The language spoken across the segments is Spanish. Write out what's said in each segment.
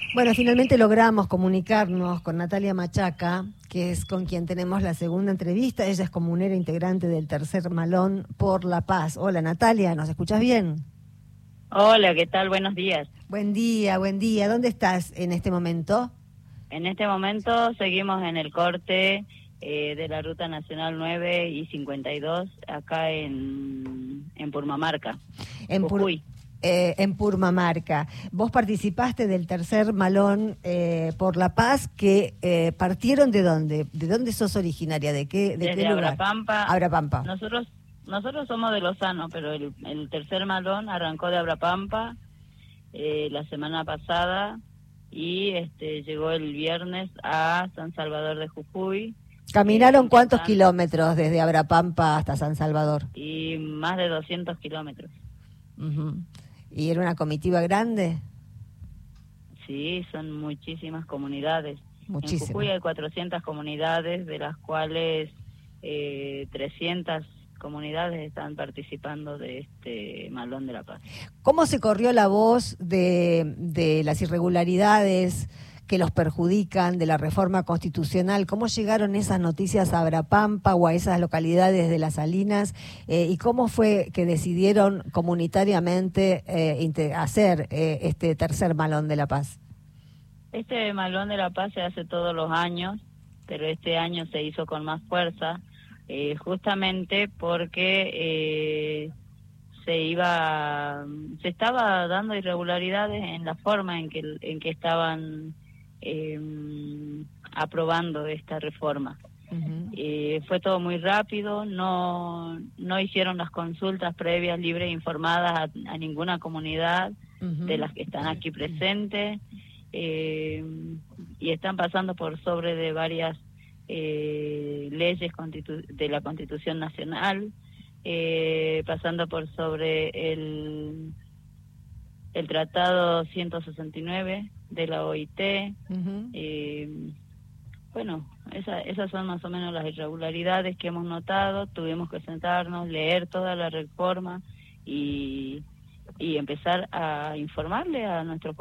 Bueno, finalmente logramos comunicarnos con Natalia Machaca, que es con quien tenemos la segunda entrevista. Ella es comunera integrante del Tercer Malón por la Paz. Hola Natalia, ¿nos escuchas bien? Hola, ¿qué tal? Buenos días. Buen día, buen día. ¿Dónde estás en este momento? En este momento seguimos en el corte de la Ruta Nacional 9 y 52, acá en Purmamarca, Jujuy. En Purmamarca. Vos participaste del Tercer Malón por la Paz, que partieron ¿de dónde? ¿De dónde sos originaria? ¿De qué Desde lugar? Abrapampa. Abrapampa. Nosotros somos de Lozano, pero el Tercer Malón arrancó de Abrapampa la semana pasada y llegó el viernes a San Salvador de Jujuy. ¿Caminaron cuántos kilómetros desde Abrapampa hasta San Salvador? Y más de 200 kilómetros. Uh-huh. ¿Y era una comitiva grande? Sí, son muchísimas comunidades. Muchísimas. En Jujuy hay 400 comunidades, de las cuales 300 comunidades están participando de este Malón de la Paz. ¿Cómo se corrió la voz de las irregularidades que los perjudican, de la reforma constitucional? ¿Cómo llegaron esas noticias a Abrapampa o a esas localidades de Las Salinas? ¿Y cómo fue que decidieron comunitariamente hacer este Tercer Malón de la Paz? Este Malón de la Paz se hace todos los años, pero este año se hizo con más fuerza, justamente porque se estaba dando irregularidades en la forma en que estaban aprobando esta reforma. Uh-huh. Fue todo muy rápido, no hicieron las consultas previas, libres e informadas a ninguna comunidad uh-huh. de las que están aquí presentes, y están pasando por sobre de varias leyes de la Constitución Nacional, pasando por sobre el Tratado 169 de la OIT. Uh-huh. Bueno, esas son más o menos las irregularidades que hemos notado. Tuvimos que sentarnos, leer toda la reforma y empezar a informarle a nuestros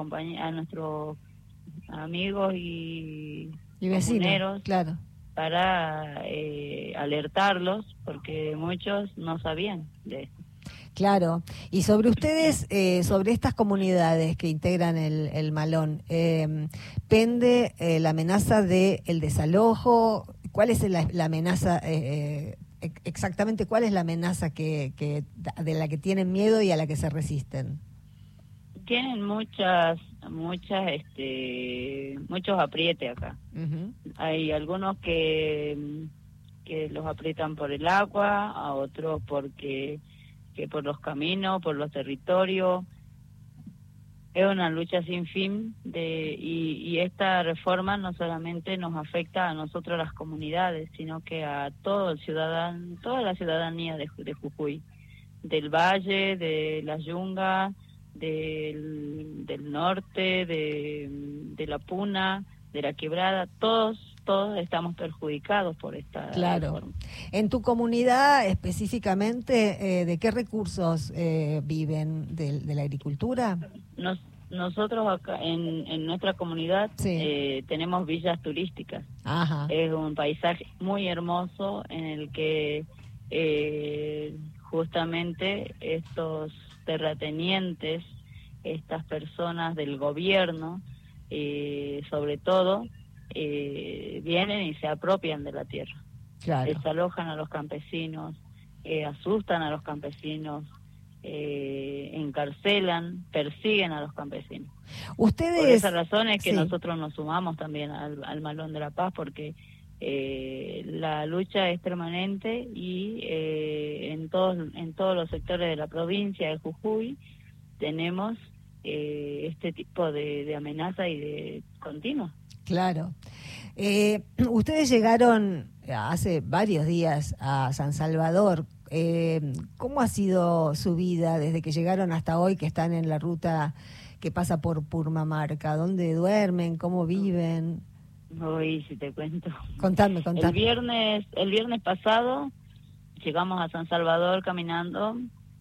amigos y vecinos, claro, para alertarlos, porque muchos no sabían de esto. Claro. Y sobre ustedes, sobre estas comunidades que integran el Malón, ¿pende la amenaza del desalojo? ¿Cuál es la amenaza, exactamente cuál es la amenaza de la que tienen miedo y a la que se resisten? Tienen muchos aprietes acá. Uh-huh. Hay algunos que los aprietan por el agua, a otros que por los caminos, por los territorios. Es una lucha sin fin y esta reforma no solamente nos afecta a nosotros las comunidades, sino que a todo el ciudadano, toda la ciudadanía de Jujuy, del Valle, de las Yungas, del norte, de la Puna, de la Quebrada, todos estamos perjudicados por esta reforma. En tu comunidad específicamente, ¿de qué recursos viven? ¿De la agricultura? Nosotros acá en nuestra comunidad sí. Tenemos villas turísticas. Ajá. Es un paisaje muy hermoso en el que justamente estos terratenientes, estas personas del gobierno, sobre todo, vienen y se apropian de la tierra. Claro. Desalojan a los campesinos, asustan a los campesinos, encarcelan, persiguen a los campesinos. Ustedes, por esa razón es que sí. nosotros nos sumamos también al Malón de la Paz, porque la lucha es permanente y en todos los sectores de la provincia de Jujuy tenemos este tipo de amenaza y de continua. Claro. Ustedes llegaron hace varios días a San Salvador. ¿Cómo ha sido su vida desde que llegaron hasta hoy, que están en la ruta que pasa por Purmamarca? ¿Dónde duermen? ¿Cómo viven? Hoy, si te cuento. Contame. El viernes pasado llegamos a San Salvador caminando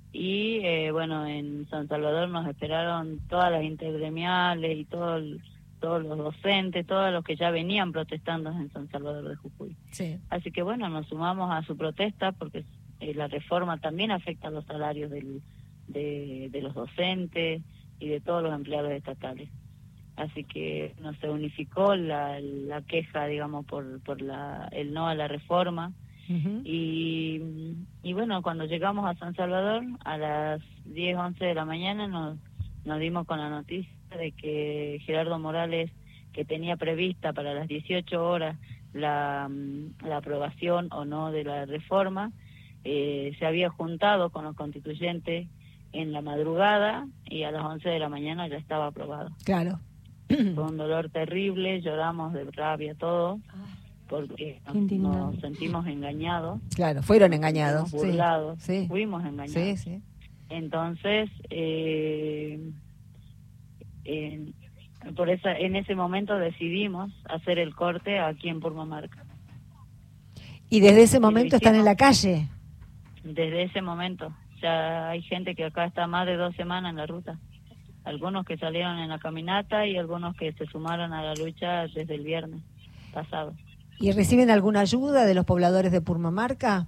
y bueno, en San Salvador nos esperaron todas las intergremiales y todo todos los docentes, todos los que ya venían protestando en San Salvador de Jujuy. Sí. Así que bueno, nos sumamos a su protesta porque la reforma también afecta a los salarios de los docentes y de todos los empleados estatales. Así que no se unificó la queja, digamos, por el no a la reforma. Uh-huh. Y bueno, cuando llegamos a San Salvador, a las 10, 11 de la mañana, nos dimos con la noticia de que Gerardo Morales, que tenía prevista para las 18 horas la aprobación o no de la reforma, se había juntado con los constituyentes en la madrugada y a las 11 de la mañana ya estaba aprobado. Claro. Fue un dolor terrible, lloramos de rabia todos, porque nos sentimos engañados. Claro, fueron engañados. Burlados, sí. Fuimos engañados. Sí, sí. Entonces, en ese momento decidimos hacer el corte aquí en Purmamarca. ¿Y desde ese momento están en la calle? Desde ese momento. Ya hay gente que acá está más de 2 semanas en la ruta. Algunos que salieron en la caminata y algunos que se sumaron a la lucha desde el viernes pasado. ¿Y reciben alguna ayuda de los pobladores de Purmamarca?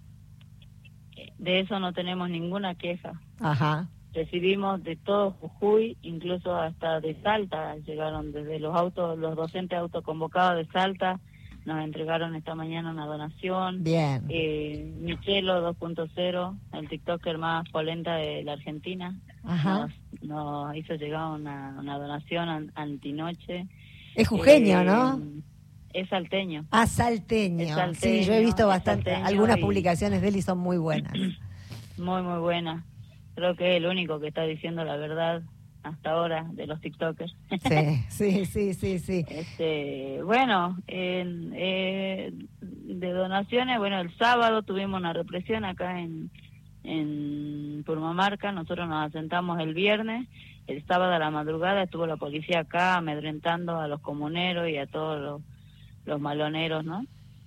De eso no tenemos ninguna queja. Ajá. Recibimos de todo Jujuy, incluso hasta de Salta, llegaron desde los docentes autoconvocados de Salta, nos entregaron esta mañana una donación. Bien. Michelo 2.0, el TikToker más polenta de la Argentina, ajá, nos hizo llegar una donación antinoche. Es jujeño, ¿no? Es salteño. Ah, salteño. Es salteño. Sí, yo he visto bastante, algunas y publicaciones de él y son muy buenas. Muy, muy buenas. Creo que es el único que está diciendo la verdad hasta ahora de los TikTokers. Sí. Bueno, de donaciones, bueno, el sábado tuvimos una represión acá en Purmamarca. Nosotros nos asentamos el viernes. El sábado a la madrugada estuvo la policía acá amedrentando a los comuneros y a todos los maloneros, ¿no?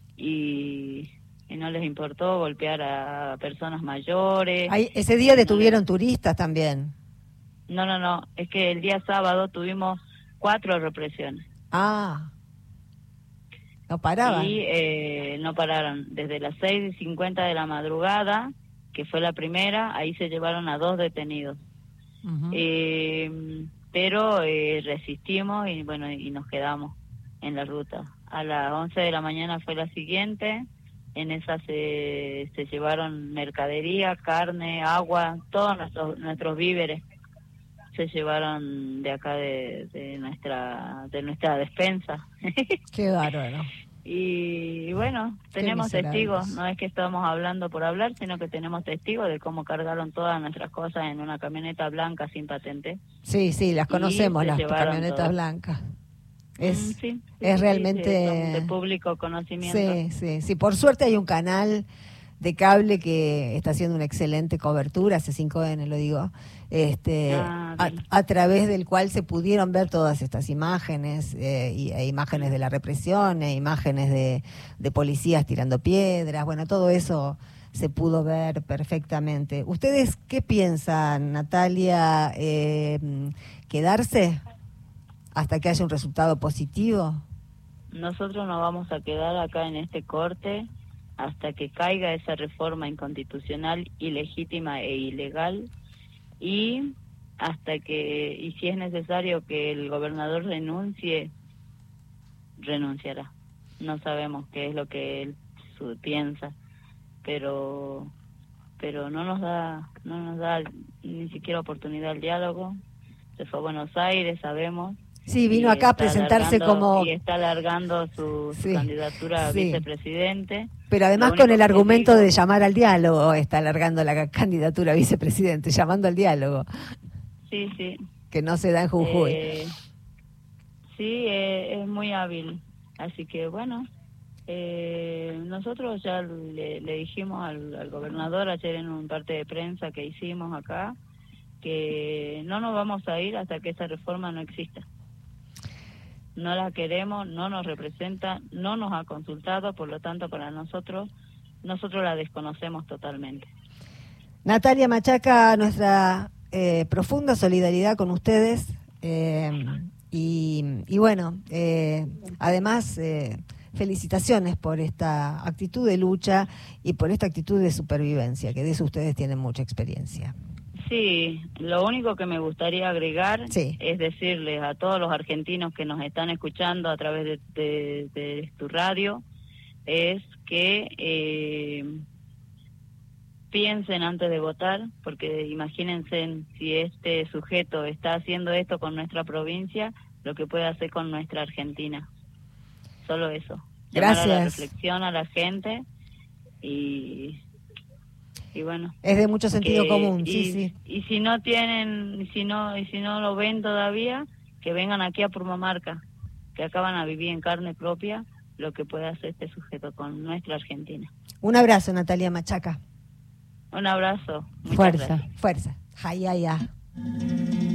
Y no les importó golpear a personas mayores. Ese día detuvieron turistas también. No, es que el día sábado tuvimos 4 represiones. Ah, no paraban. Y no pararon. Desde las 6:50 de la madrugada, que fue la primera, ahí se llevaron a 2 detenidos. Uh-huh. Pero resistimos y bueno, y nos quedamos en la ruta. A las 11 de la mañana fue la siguiente. En esa se llevaron mercadería, carne, agua, todos nuestros víveres se llevaron de acá de nuestra despensa. Qué bárbaro. Y bueno, tenemos testigos, no es que estamos hablando por hablar, sino que tenemos testigos de cómo cargaron todas nuestras cosas en una camioneta blanca sin patente. Sí, las conocemos, las camionetas todo. Blancas. Es realmente de público conocimiento. Sí, por suerte hay un canal de cable que está haciendo una excelente cobertura, C5N lo digo, a través del cual se pudieron ver todas estas imágenes, e imágenes de la represión, e imágenes de policías tirando piedras, bueno, todo eso se pudo ver perfectamente. ¿Ustedes qué piensan, Natalia? ¿Quedarse hasta que haya un resultado positivo? Nosotros nos vamos a quedar acá en este corte hasta que caiga esa reforma inconstitucional, ilegítima e ilegal, y hasta que, y si es necesario que el gobernador renuncie, renunciará. No sabemos qué es lo que él piensa, pero no nos da ni siquiera oportunidad al diálogo. Se fue a Buenos Aires, sabemos. Sí, vino acá a presentarse como... Y está alargando su candidatura a vicepresidente. Pero además con el argumento de llamar al diálogo, está alargando la candidatura a vicepresidente, llamando al diálogo. Sí. Que no se da en Jujuy. Es muy hábil. Así que bueno, nosotros ya le dijimos al gobernador ayer en un parte de prensa que hicimos acá, que no nos vamos a ir hasta que esa reforma no exista. No la queremos, no nos representa, no nos ha consultado, por lo tanto para nosotros la desconocemos totalmente. Natalia Machaca, nuestra profunda solidaridad con ustedes, Y bueno, además, felicitaciones por esta actitud de lucha y por esta actitud de supervivencia, que de eso ustedes tienen mucha experiencia. Sí, lo único que me gustaría agregar sí. es decirles a todos los argentinos que nos están escuchando a través de tu radio, es que piensen antes de votar, porque imagínense si este sujeto está haciendo esto con nuestra provincia, lo que puede hacer con nuestra Argentina. Solo eso. Gracias. Llamar a la reflexión a la gente y bueno. Es de mucho sentido común, sí. Y si no tienen, si no lo ven todavía, que vengan aquí a Purmamarca, que acá van a vivir en carne propia lo que puede hacer este sujeto con nuestra Argentina. Un abrazo, Natalia Machaca. Un abrazo. Fuerza. Hayaya.